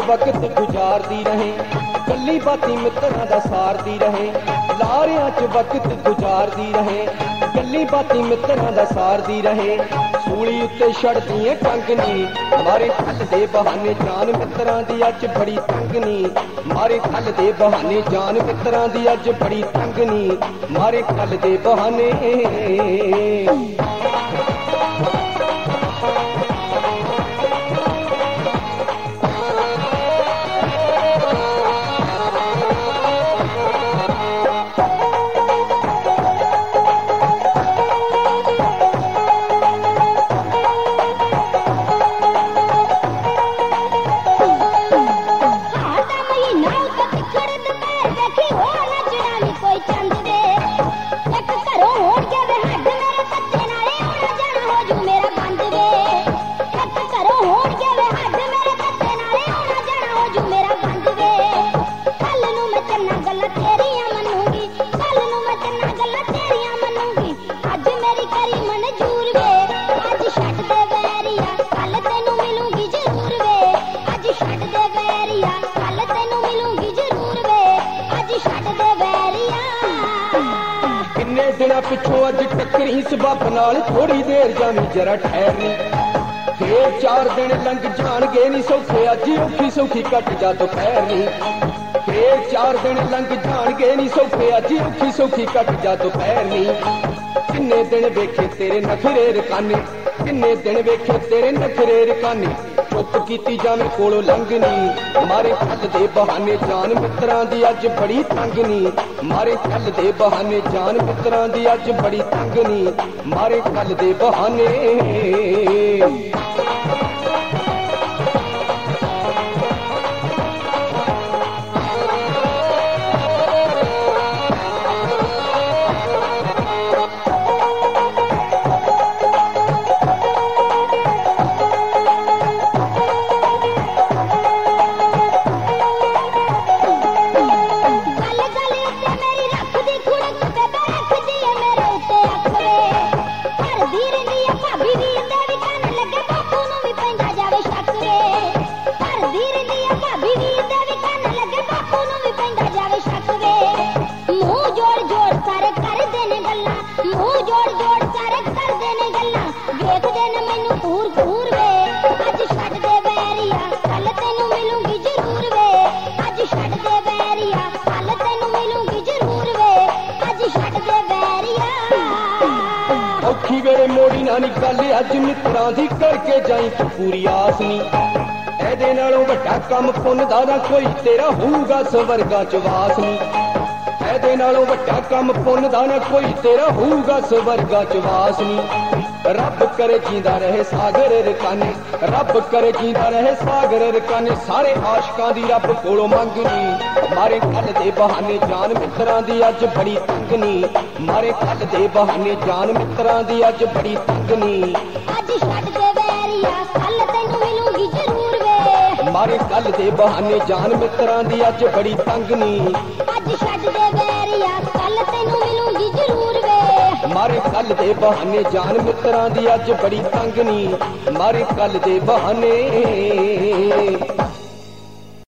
वक्त गुजारदी रहे, गल्ली बाती मित्रां दा सारदी रहे, लारियां च वक्त गुजारदी रहे, गल्ली बाती मित्रां दा सारदी रहे। सूली उत्ते छड़दी टंगनी, मारे खल दे बहाने जान मित्रां दी अज बड़ी तंगनी, मारे खल दे बहाने जान मित्रां दी अज बड़ी तंगनी, मारे खल दे बहाने। दिना पिछों अज टकरी सबब नाल थोड़ी देर जावी जरा ठहरनी, फिर 4 दिन लंघ जाणगे नी सौखे अज औखी सौखी कट जा दोपहरनी, फिर 4 दिन लंघ जाणगे नी सौखे अज औखी सौखी कट जा दोपहरनी। किन्ने दिन वेखे तेरे नखरे रकाने, किन्ने दिन वेखे तेरे नखरे रकाने, चुप कीती जावे कोलों लंघनी, मारे खल दे बहाने जान मित्रां दी अज बड़ी तंगनी, मारे खल दे बहाने जान मित्रां दी अज बड़ी तंगनी, मारे खल दे बहाने। औखी वेले मोड़ी ना नी गल अज मित्रां दी करके जाई तू पूरी आस नी, एदे नालों वड्डा कम पुन दा ना कोई तेरा होऊगा स्वर्गा च वास नी, एदे नालों वड्डा कम पुन दा ना कोई तेरा होऊगा स्वर्गा च वास नी। रब करे जींदा रहे सागर रकाने, रब करे जींदा रहे सागर रकाने, सारे आशकां दी रब कोलों मंगनी, मारे खल दे बहाने जान मित्रां दी अज बड़ी तंगनी, मारे खल दे बहाने जान मित्रां दी अज बड़ी तंगनी। अज छड्ड दे वैरिया कल तैनूं मिलूंगी जरूर वे, मारे खल दे बहाने जान मित्रां दी अज बड़ी तंगनी, अज छड्ड दे वैरिया कल तैनूं मिलूंगी जरूर वे, मारे खल दे बहाने जान मित्रां दी अज बड़ी तंगनी, मारे खल दे बहाने।